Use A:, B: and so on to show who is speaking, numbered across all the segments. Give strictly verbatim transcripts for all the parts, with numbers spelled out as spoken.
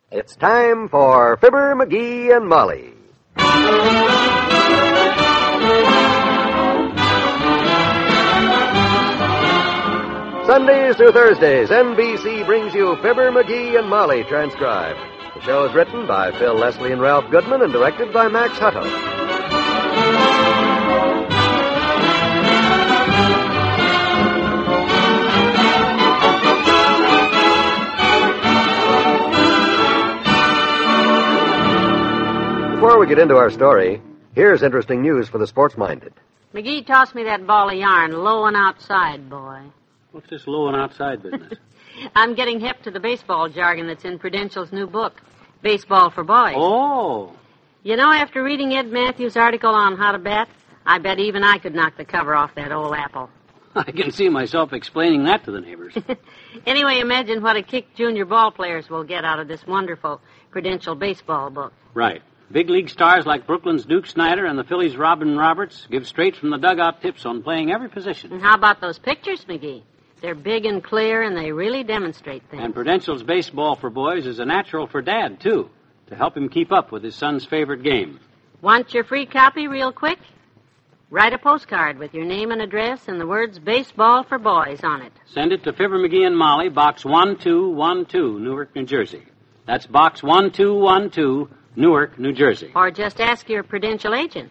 A: It's time for Fibber, McGee, and Molly. Sundays through Thursdays, N B C brings you Fibber, McGee, and Molly transcribed. The show is written by Phil Leslie and Ralph Goodman and directed by Max Hutto. Before we get into our story, here's interesting news for the sports-minded.
B: McGee tossed me that ball of yarn, low and outside, boy.
C: What's this low and outside business?
B: I'm getting hip to the baseball jargon that's in Prudential's new book, Baseball for Boys.
C: Oh.
B: You know, after reading Ed Matthews' article on how to bat, I bet even I could knock the cover off that old apple.
C: I can see myself explaining that to the neighbors.
B: Anyway, imagine what a kick junior ball players will get out of this wonderful Prudential baseball book.
C: Right. Big league stars like Brooklyn's Duke Snyder and the Phillies' Robin Roberts give straight from the dugout tips on playing every position.
B: And how about those pictures, McGee? They're big and clear, and they really demonstrate things.
C: And Prudential's Baseball for Boys is a natural for Dad, too, to help him keep up with his son's favorite game.
B: Want your free copy real quick? Write a postcard with your name and address and the words Baseball for Boys on it.
C: Send it to Fibber, McGee, and Molly, Box one two one two, Newark, New Jersey. That's Box one two one two, Newark, New Jersey.
B: Or just ask your Prudential agent.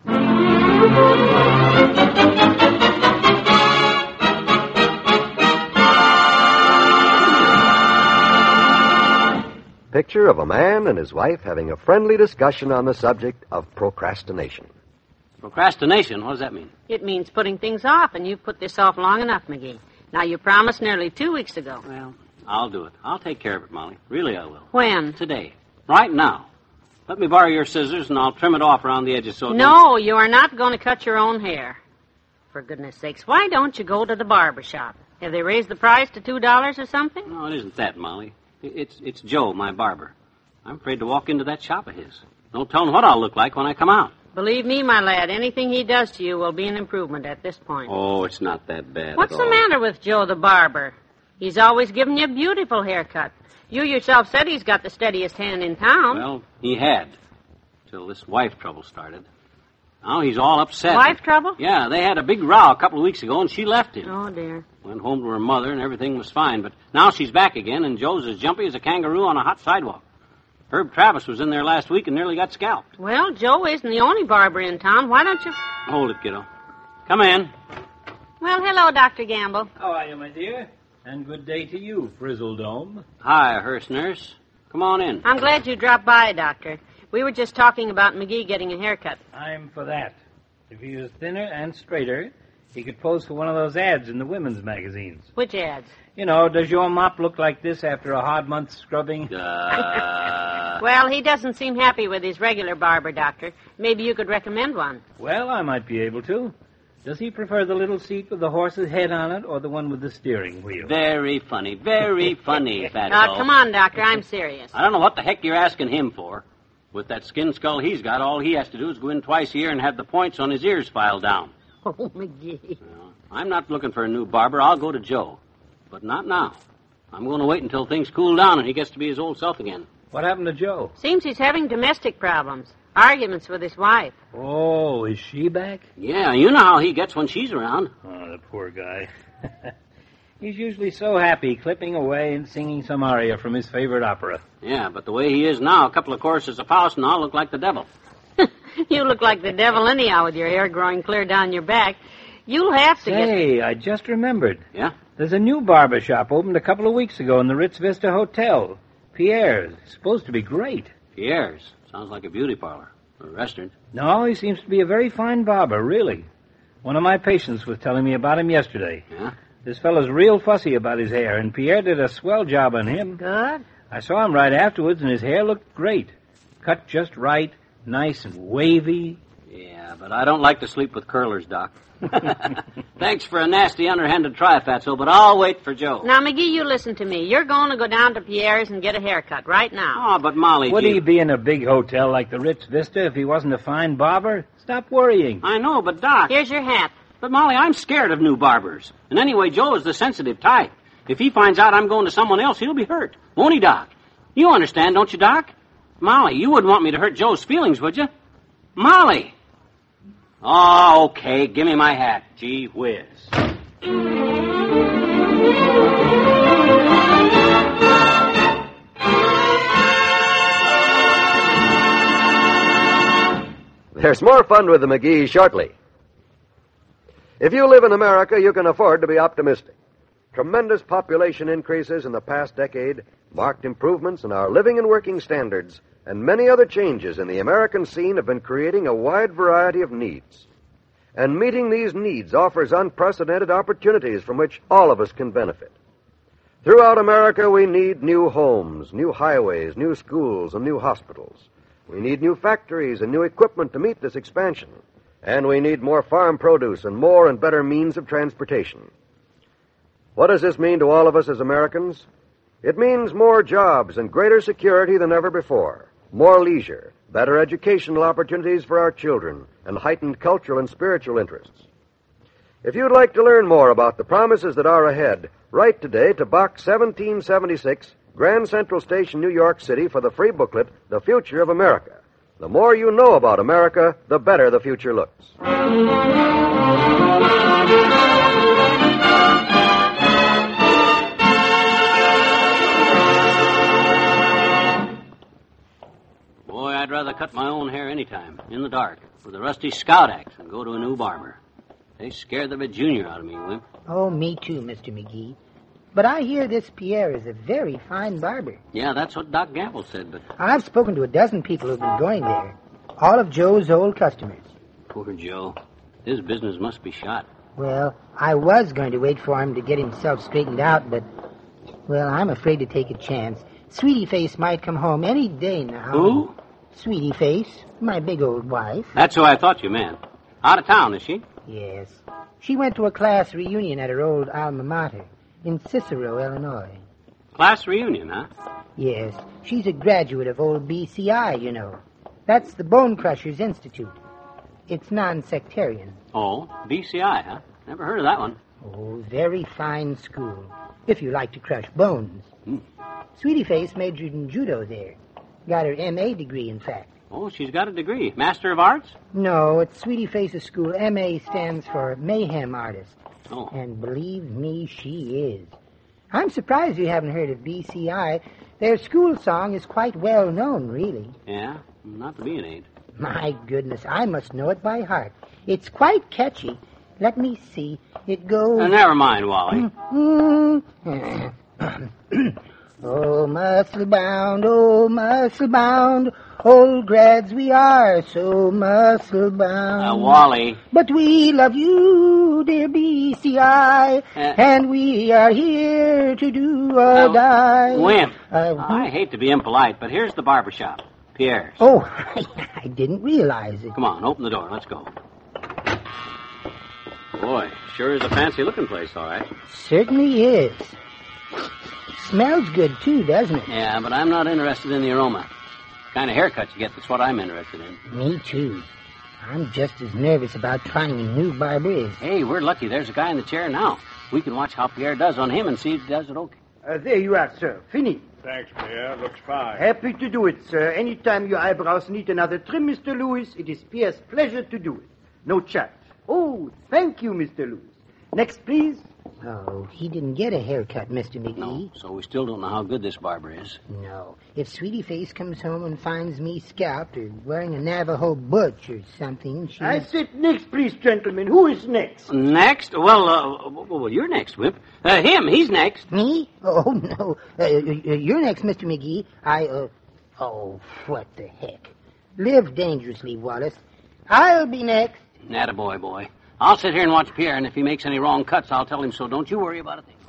A: Picture of a man and his wife having a friendly discussion on the subject of procrastination.
C: Procrastination? What does that mean?
B: It means putting things off, and you've put this off long enough, McGee. Now, you promised nearly two weeks ago.
C: Well, I'll do it. I'll take care of it, Molly. Really, I will.
B: When?
C: Today. Right now. Let me borrow your scissors, and I'll trim it off around the edges so...
B: No, you are not going to cut your own hair. For goodness sakes, why don't you go to the barber shop? Have they raised the price to two dollars or something?
C: No, it isn't that, Molly. It's it's Joe, my barber. I'm afraid to walk into that shop of his. No telling what I'll look like when I come out.
B: Believe me, my lad, anything he does to you will be an improvement at this point.
C: Oh, it's not that bad
B: What's
C: at
B: the
C: all.
B: matter with Joe the barber? He's always given you a beautiful haircut. You yourself said he's got the steadiest hand in town.
C: Well, he had, till this wife trouble started. Now he's all upset.
B: Wife trouble?
C: Yeah, they had a big row a couple of weeks ago, and she left him.
B: Oh, dear.
C: Went home to her mother, and everything was fine. But now she's back again, and Joe's as jumpy as a kangaroo on a hot sidewalk. Herb Travis was in there last week and nearly got scalped.
B: Well, Joe isn't the only barber in town. Why don't you...
C: Hold it, kiddo. Come in.
B: Well, hello, Doctor Gamble.
D: How are you, my dear? And good day to you, Frizzle Dome.
C: Hi, Hearst Nurse. Come on in.
B: I'm glad you dropped by, Doctor. We were just talking about McGee getting a haircut.
D: I'm for that. If he was thinner and straighter, he could pose for one of those ads in the women's magazines.
B: Which ads?
D: You know, does your mop look like this after a hard month's scrubbing?
C: Uh...
B: Well, he doesn't seem happy with his regular barber, Doctor. Maybe you could recommend one.
D: Well, I might be able to. Does he prefer the little seat with the horse's head on it or the one with the steering wheel?
C: Very funny, very funny, Fatso.
B: Now, come on, Doctor, I'm serious.
C: I don't know what the heck you're asking him for. With that skin skull he's got, all he has to do is go in twice a year and have the points on his ears filed down.
B: Oh, McGee.
C: Well, I'm not looking for a new barber. I'll go to Joe. But not now. I'm going to wait until things cool down and he gets to be his old self again.
D: What happened to Joe?
B: Seems he's having domestic problems. Arguments with his wife.
D: Oh, is she back?
C: Yeah, you know how he gets when she's around.
D: Oh, the poor guy. He's usually so happy clipping away and singing some aria from his favorite opera.
C: Yeah, but the way he is now, a couple of courses of Faust and I'll look like the devil.
B: You look like the devil anyhow with your hair growing clear down your back. You'll have to
D: Say,
B: get...
D: Hey, I just remembered.
C: Yeah?
D: There's a new barber shop opened a couple of weeks ago in the Ritz Vista Hotel. Pierre's. It's supposed to be great.
C: Pierre's. Sounds like a beauty parlor. Or a restaurant.
D: No, he seems to be a very fine barber, really. One of my patients was telling me about him yesterday.
C: Yeah?
D: This fellow's real fussy about his hair, and Pierre did a swell job on him.
B: Good.
D: I saw him right afterwards, and his hair looked great. Cut just right, nice and wavy.
C: Yeah, but I don't like to sleep with curlers, Doc. Thanks for a nasty underhanded try, Fatso, but I'll wait for Joe.
B: Now, McGee, you listen to me. You're going to go down to Pierre's and get a haircut right now.
C: Oh, but Molly...
D: Would
C: gee...
D: he be in a big hotel like the Ritz Vista if he wasn't a fine barber? Stop worrying.
C: I know, but Doc...
B: Here's your hat.
C: But, Molly, I'm scared of new barbers. And anyway, Joe is the sensitive type. If he finds out I'm going to someone else, he'll be hurt. Won't he, Doc? You understand, don't you, Doc? Molly, you wouldn't want me to hurt Joe's feelings, would you? Molly! Oh, okay. Give me my hat. Gee whiz.
A: There's more fun with the McGee shortly. If you live in America, you can afford to be optimistic. Tremendous population increases in the past decade, marked improvements in our living and working standards, and many other changes in the American scene have been creating a wide variety of needs. And meeting these needs offers unprecedented opportunities from which all of us can benefit. Throughout America, we need new homes, new highways, new schools, and new hospitals. We need new factories and new equipment to meet this expansion. And we need more farm produce and more and better means of transportation. What does this mean to all of us as Americans? It means more jobs and greater security than ever before, more leisure, better educational opportunities for our children, and heightened cultural and spiritual interests. If you'd like to learn more about the promises that are ahead, write today to Box seventeen seventy-six, Grand Central Station, New York City, for the free booklet, The Future of America. The more you know about America, the better the future looks.
C: Boy, I'd rather cut my own hair any time, in the dark, with a rusty scout axe, than go to a new barber. They scared the Virginia out of me, Wimp.
E: Oh, me too, Mister McGee. But I hear this Pierre is a very fine barber.
C: Yeah, that's what Doc Gamble said, but...
E: I've spoken to a dozen people who've been going there. All of Joe's old customers.
C: Poor Joe. His business must be shot.
E: Well, I was going to wait for him to get himself straightened out, but... Well, I'm afraid to take a chance. Sweetie Face might come home any day now.
C: Who?
E: Sweetie Face, my big old wife.
C: That's who I thought you meant. Out of town, is she?
E: Yes. She went to a class reunion at her old alma mater in Cicero, Illinois.
C: Class reunion, huh?
E: Yes. She's a graduate of old B C I, you know. That's the Bone Crushers Institute. It's non-sectarian.
C: Oh, B C I, huh? Never heard of that one.
E: Oh, very fine school, if you like to crush bones.
C: Hmm.
E: Sweetie Face majored in judo there. Got her M A degree, in fact.
C: Oh, she's got a degree. Master of Arts?
E: No, it's Sweetie Face's school. M A stands for Mayhem Artist.
C: Oh.
E: And believe me, she is. I'm surprised you haven't heard of B C I. Their school song is quite well known, really.
C: Yeah? Not to be an aid.
E: My goodness, I must know it by heart. It's quite catchy. Let me see. It goes...
C: Uh, never mind, Wally.
E: Oh, muscle bound, oh, muscle bound, old grads we are, so muscle bound.
C: Uh, Wally.
E: But we love you, dear B C I,
C: Uh,
E: and we are here to do or
C: uh,
E: die.
C: Wimp,
E: Uh,
C: I hate to be impolite, but here's the barber shop. Pierre's.
E: Oh, I didn't realize it.
C: Come on, open the door. Let's go. Boy, sure is a fancy-looking place, all right.
E: Certainly is. Smells good, too, doesn't it?
C: Yeah, but I'm not interested in the aroma. The kind of haircut you get, that's what I'm interested in.
E: Me, too. I'm just as nervous about trying a new barber as...
C: Hey, we're lucky. There's a guy in the chair now. We can watch how Pierre does on him and see if he does it okay.
F: Uh, there you are, sir. Fini.
G: Thanks, Pierre. Looks fine.
F: Happy to do it, sir. Anytime your eyebrows need another trim, Mister Lewis, it is Pierre's pleasure to do it. No charge. Oh, thank you, Mister Lewis. Next, please.
E: Oh, he didn't get a haircut, Mister McGee.
C: No, so we still don't know how good this barber is.
E: No. If Sweetie Face comes home and finds me scalped or wearing a Navajo butch or something, she...
F: I said next, please, gentlemen. Who is next?
C: Next? Well, uh, well, you're next, Wimp. Uh, him, he's next.
E: Me? Oh, no. Uh, you're next, Mister McGee. I, uh... Oh, what the heck. Live dangerously, Wallace. I'll be next.
C: Attaboy, boy. I'll sit here and watch Pierre, and if he makes any wrong cuts, I'll tell him so. Don't you worry about a thing.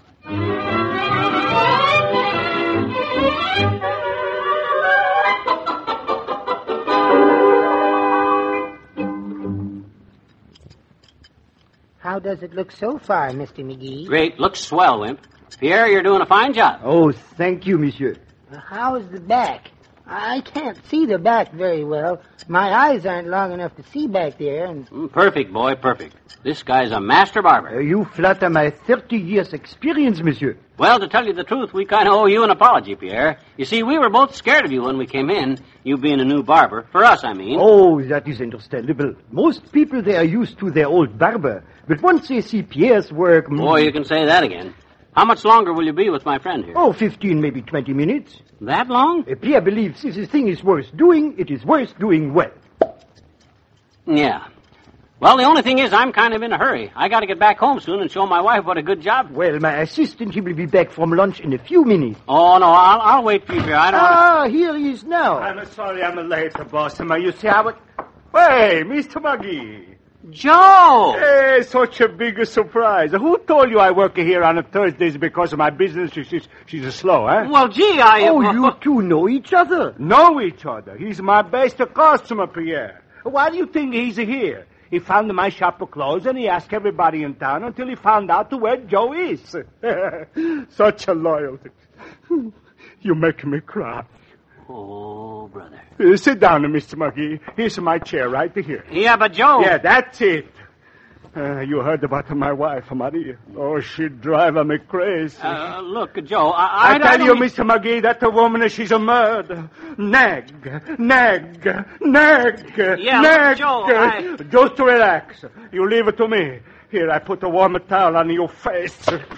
E: How does it look so far, Mister McGee?
C: Great. Looks swell, Wimp. Pierre, you're doing a fine job.
F: Oh, thank you, monsieur.
E: How is the back? I can't see the back very well. My eyes aren't long enough to see back there, and...
C: Mm, perfect, boy, perfect. This guy's a master barber.
F: Uh, you flatter my thirty years experience, monsieur.
C: Well, to tell you the truth, we kind of owe you an apology, Pierre. You see, we were both scared of you when we came in, you being a new barber. For us, I mean.
F: Oh, that is understandable. Most people, they are used to their old barber. But once they see Pierre's work...
C: Boy, you can say that again. How much longer will you be with my friend here?
F: Oh, fifteen, maybe twenty minutes.
C: That long?
F: Uh, Pierre believes if the thing is worth doing, it is worth doing well.
C: Yeah. Well, the only thing is I'm kind of in a hurry. I got to get back home soon and show my wife what a good job.
F: Well, my assistant, he will be back from lunch in a few minutes.
C: Oh, no, I'll, I'll wait for you, Pierre. I don't
F: Ah,
C: want
F: here he is now.
G: I'm sorry I'm late, boss. You see how it... Hey, Mister McGee.
C: to... Joe!
G: Hey, such a big surprise. Who told you I work here on Thursdays because of my business? She's, she's slow, huh?
C: Well, gee, I...
F: Oh, you two know each other.
G: Know each other. He's my best customer, Pierre. Why do you think he's here? He found my shop closed and he asked everybody in town until he found out where Joe is. Such a loyalty. You make me cry.
C: Oh, brother.
G: Uh, sit down, Mister McGee. Here's my chair right here.
C: Yeah, but Joe...
G: Yeah, that's it. Uh, you heard about my wife, Maria. Oh, she drive me crazy.
C: Uh, look, Joe, I...
G: I,
C: I,
G: tell
C: I don't
G: you,
C: mean-
G: Mister McGee, that the woman, she's a murder. Nag, nag, nag,
C: Yeah,
G: nag.
C: Joe, I-
G: Just relax. You leave it to me. Here, I put a warm towel on your face.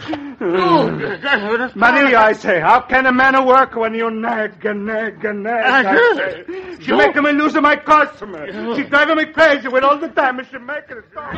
C: Oh,
G: Maria, I say, how can a man work when you nag and nag and nag? I say. She
C: Joe.
G: making me lose my customer. She driving me crazy with all the time, and she making it stop.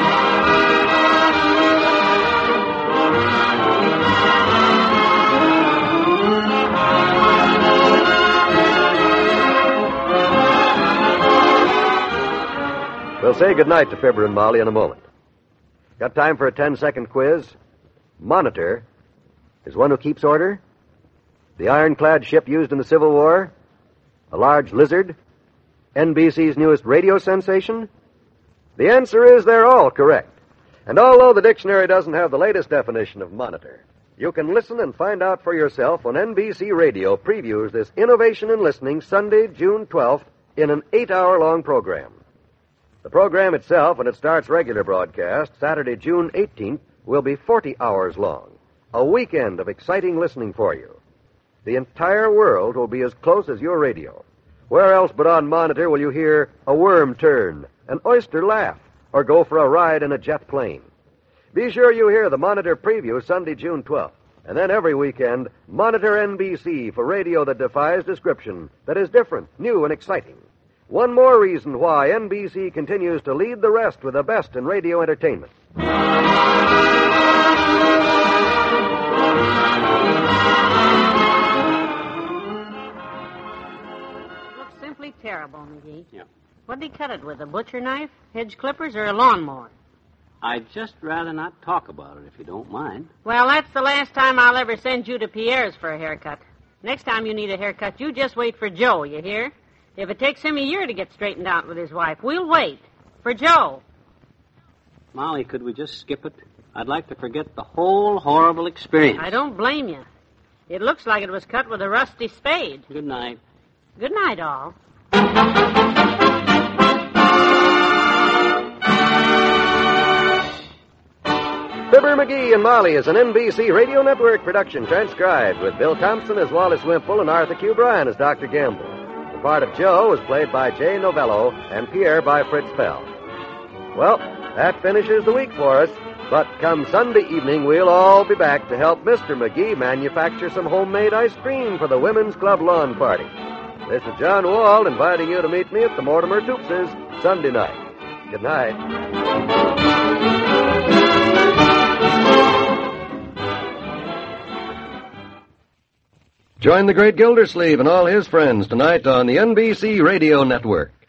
A: We'll say goodnight to Fibber and Molly in a moment. Got time for a ten-second quiz? Monitor is one who keeps order? The ironclad ship used in the Civil War? A large lizard? N B C's newest radio sensation? The answer is they're all correct. And although the dictionary doesn't have the latest definition of monitor, you can listen and find out for yourself when N B C Radio previews this innovation in listening Sunday, June twelfth, in an eight-hour-long program. The program itself, when it starts regular broadcast, Saturday, June eighteenth, will be forty hours long. A weekend of exciting listening for you. The entire world will be as close as your radio. Where else but on Monitor will you hear a worm turn, an oyster laugh, or go for a ride in a jet plane? Be sure you hear the Monitor preview Sunday, June twelfth. And then every weekend, Monitor N B C for radio that defies description, that is different, new, and exciting. One more reason why N B C continues to lead the rest with the best in radio entertainment.
B: Looks simply terrible, McGee.
C: Yeah.
B: What'd he cut it with, a butcher knife, hedge clippers, or a lawnmower?
C: I'd just rather not talk about it, if you don't mind.
B: Well, that's the last time I'll ever send you to Pierre's for a haircut. Next time you need a haircut, you just wait for Joe, you hear? If it takes him a year to get straightened out with his wife, we'll wait. For Joe.
C: Molly, could we just skip it? I'd like to forget the whole horrible experience.
B: I don't blame you. It looks like it was cut with a rusty spade.
C: Good night.
B: Good night, all.
A: Fibber, McGee, and Molly is an N B C Radio Network production, transcribed with Bill Thompson as Wallace Wimple and Arthur Q. Bryan as Doctor Gamble. The part of Joe was played by Jay Novello and Pierre by Fritz Fell. Well, that finishes the week for us, but come Sunday evening, we'll all be back to help Mister McGee manufacture some homemade ice cream for the Women's Club lawn party. This is John Wald inviting you to meet me at the Mortimer Toops' Sunday night. Good night. Join the great Gildersleeve and all his friends tonight on the N B C Radio Network.